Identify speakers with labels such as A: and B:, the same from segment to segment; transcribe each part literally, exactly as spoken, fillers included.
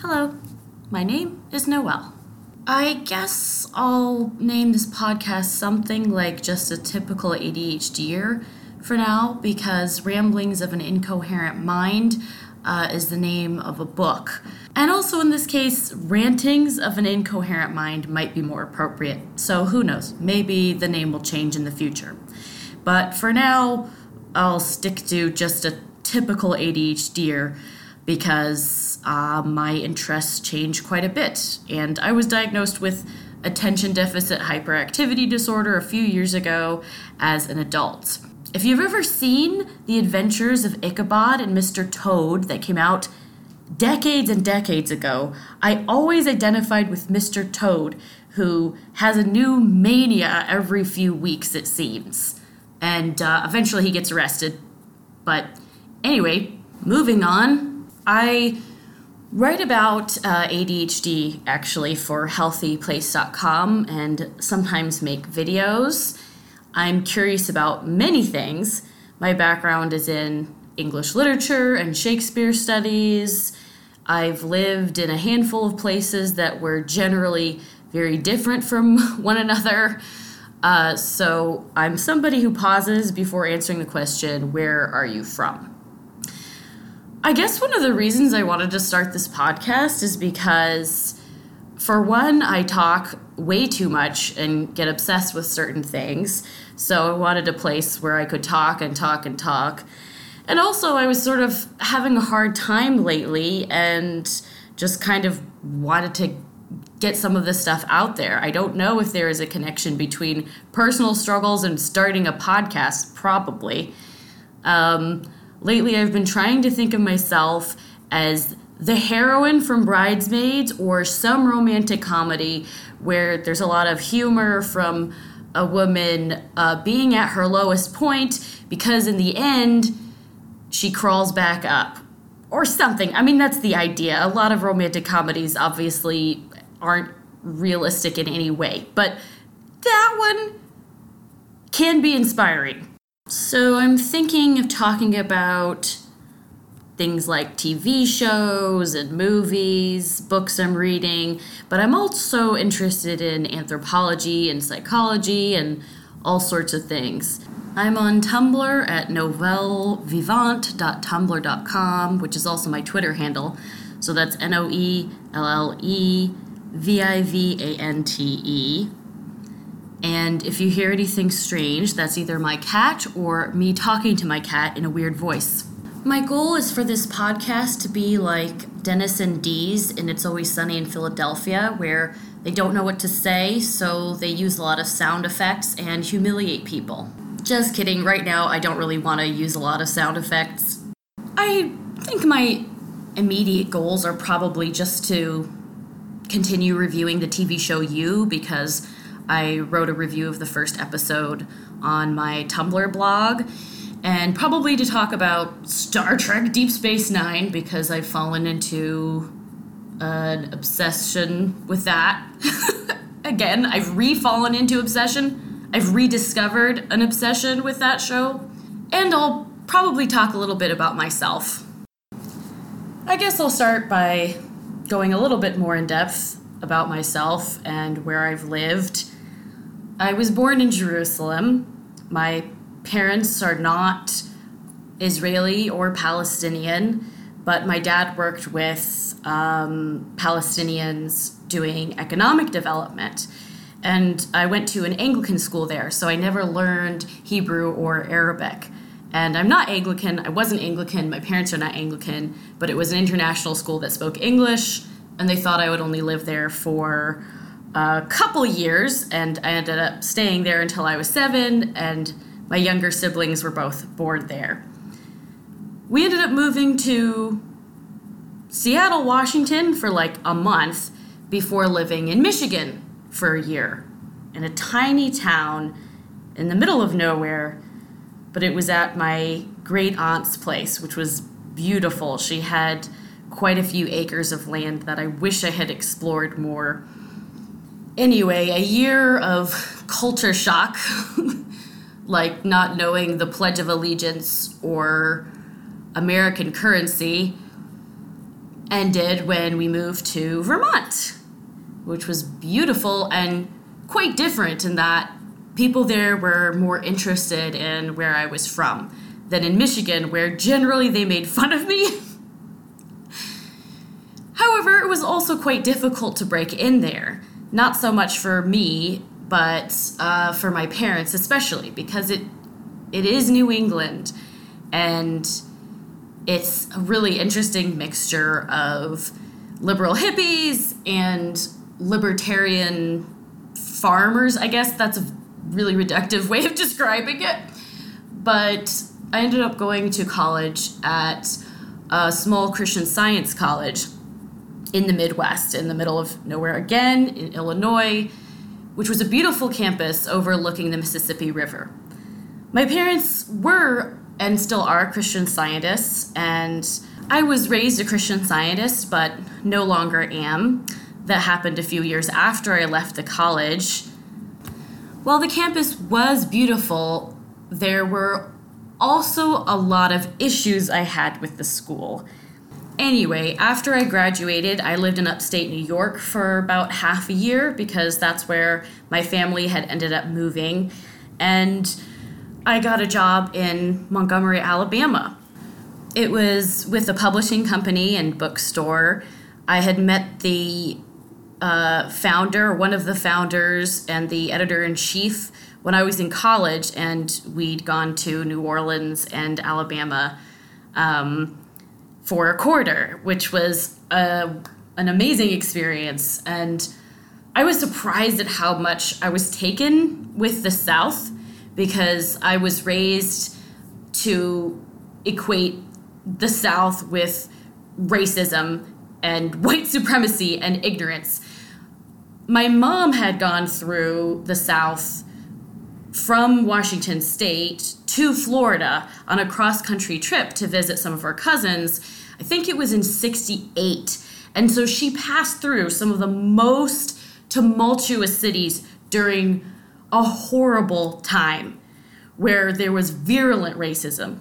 A: Hello, my name is Noelle. I guess I'll name this podcast something like just a typical A D H D-er for now, because Ramblings of an Incoherent Mind uh, is the name of a book. And also in this case, Rantings of an Incoherent Mind might be more appropriate. So who knows, maybe the name will change in the future. But for now, I'll stick to just a typical A D H D-er because uh, my interests change quite a bit. And I was diagnosed with attention deficit hyperactivity disorder a few years ago as an adult. If you've ever seen The Adventures of Ichabod and Mister Toad that came out decades and decades ago, I always identified with Mister Toad, who has a new mania every few weeks, it seems. And uh, eventually he gets arrested. But anyway, moving on. I write about uh, A D H D, actually, for healthy place dot com and sometimes make videos. I'm curious about many things. My background is in English literature and Shakespeare studies. I've lived in a handful of places that were generally very different from one another. Uh, so I'm somebody who pauses before answering the question, where are you from? I guess one of the reasons I wanted to start this podcast is because, for one, I talk way too much and get obsessed with certain things. So I wanted a place where I could talk and talk and talk. And also, I was sort of having a hard time lately and just kind of wanted to get some of this stuff out there. I don't know if there is a connection between personal struggles and starting a podcast, probably. Um... Lately, I've been trying to think of myself as the heroine from Bridesmaids or some romantic comedy where there's a lot of humor from a woman uh, being at her lowest point because in the end, she crawls back up or something. I mean, that's the idea. A lot of romantic comedies obviously aren't realistic in any way, but that one can be inspiring. So I'm thinking of talking about things like T V shows and movies, books I'm reading, but I'm also interested in anthropology and psychology and all sorts of things. I'm on Tumblr at novelle vivant dot tumblr dot com, which is also my Twitter handle. So that's N O E L L E V I V A N T E. And if you hear anything strange, that's either my cat or me talking to my cat in a weird voice. My goal is for this podcast to be like Dennis and Dee's in It's Always Sunny in Philadelphia, where they don't know what to say, so they use a lot of sound effects and humiliate people. Just kidding, right now I don't really want to use a lot of sound effects. I think my immediate goals are probably just to continue reviewing the T V show You, because I wrote a review of the first episode on my Tumblr blog, and probably to talk about Star Trek Deep Space Nine, because I've fallen into an obsession with that. Again, I've re-fallen into obsession. I've rediscovered an obsession with that show. And I'll probably talk a little bit about myself. I guess I'll start by going a little bit more in depth about myself and where I've lived. I was born in Jerusalem. My parents are not Israeli or Palestinian, but my dad worked with um, Palestinians doing economic development. And I went to an Anglican school there, so I never learned Hebrew or Arabic. And I'm not Anglican. I wasn't Anglican. My parents are not Anglican, but it was an international school that spoke English, and they thought I would only live there for a couple years, and I ended up staying there until I was seven, and my younger siblings were both born there. We ended up moving to Seattle, Washington for like a month before living in Michigan for a year in a tiny town in the middle of nowhere, but it was at my great aunt's place, which was beautiful. She had quite a few acres of land that I wish I had explored more. Anyway, a year of culture shock, like not knowing the Pledge of Allegiance or American currency, ended when we moved to Vermont, which was beautiful and quite different in that people there were more interested in where I was from than in Michigan, where generally they made fun of me. However, it was also quite difficult to break in there. Not so much for me, but uh, for my parents especially, because it it is New England, and it's a really interesting mixture of liberal hippies and libertarian farmers. I guess that's a really reductive way of describing it. But I ended up going to college at a small Christian Science college in the Midwest, in the middle of nowhere again, in Illinois, which was a beautiful campus overlooking the Mississippi River. My parents were and still are Christian Scientists, and I was raised a Christian Scientist, but no longer am. That happened a few years after I left the college. While the campus was beautiful, there were also a lot of issues I had with the school. Anyway, after I graduated, I lived in upstate New York for about half a year because that's where my family had ended up moving. And I got a job in Montgomery, Alabama. It was with a publishing company and bookstore. I had met the uh, founder, one of the founders, and the editor-in-chief when I was in college, and we'd gone to New Orleans and Alabama um, for a quarter, which was a, an amazing experience. And I was surprised at how much I was taken with the South, because I was raised to equate the South with racism and white supremacy and ignorance. My mom had gone through the South from Washington State to Florida on a cross-country trip to visit some of her cousins. I think it was in sixty-eight. And so she passed through some of the most tumultuous cities during a horrible time where there was virulent racism.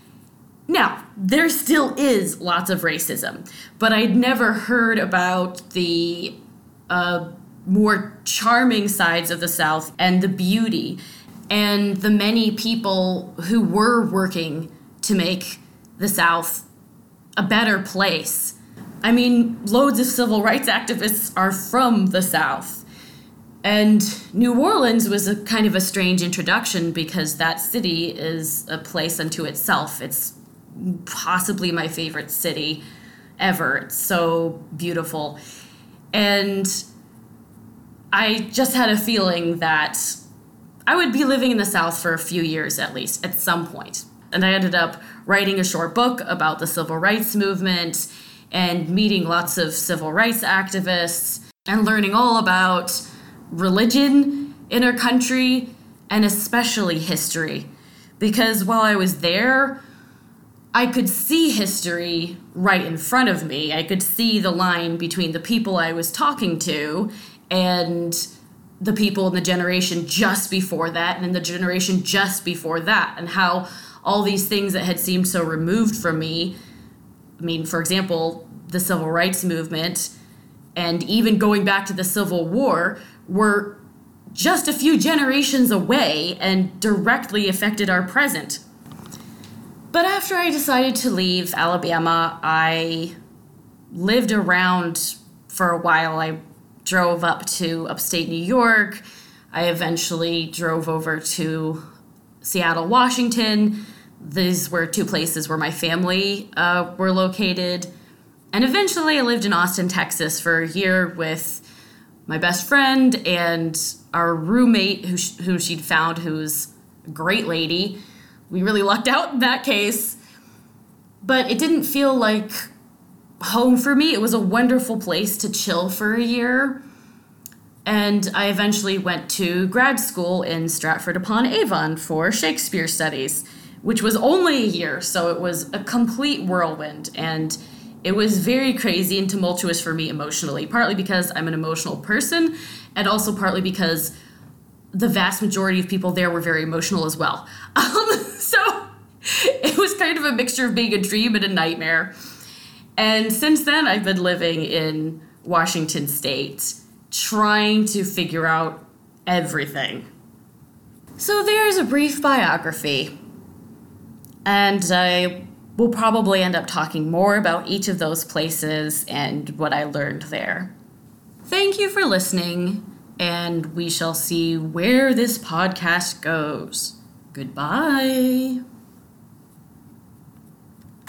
A: Now, there still is lots of racism, but I'd never heard about the uh, more charming sides of the South and the beauty and the many people who were working to make the South a better place. I mean, loads of civil rights activists are from the South. And New Orleans was a kind of a strange introduction because that city is a place unto itself. It's possibly my favorite city ever. It's so beautiful. And I just had a feeling that I would be living in the South for a few years at least, at some point. And I ended up writing a short book about the civil rights movement and meeting lots of civil rights activists and learning all about religion in our country and especially history. Because while I was there, I could see history right in front of me. I could see the line between the people I was talking to and the people in the generation just before that and in the generation just before that, and how all these things that had seemed so removed from me, I mean, for example, the civil rights movement and even going back to the Civil War, were just a few generations away and directly affected our present. But after I decided to leave Alabama, I lived around for a while. I drove up to upstate New York. I eventually drove over to Seattle, Washington. These were two places where my family uh, were located. And eventually I lived in Austin, Texas for a year with my best friend and our roommate who, sh- who she'd found, who's a great lady. We really lucked out in that case. But it didn't feel like home for me. It was a wonderful place to chill for a year. And I eventually went to grad school in Stratford-upon-Avon for Shakespeare studies, which was only a year, so it was a complete whirlwind. And it was very crazy and tumultuous for me emotionally, partly because I'm an emotional person, and also partly because the vast majority of people there were very emotional as well. Um, so it was kind of a mixture of being a dream and a nightmare. And since then, I've been living in Washington State, trying to figure out everything. So there's a brief biography. And I will probably end up talking more about each of those places and what I learned there. Thank you for listening, and we shall see where this podcast goes. Goodbye.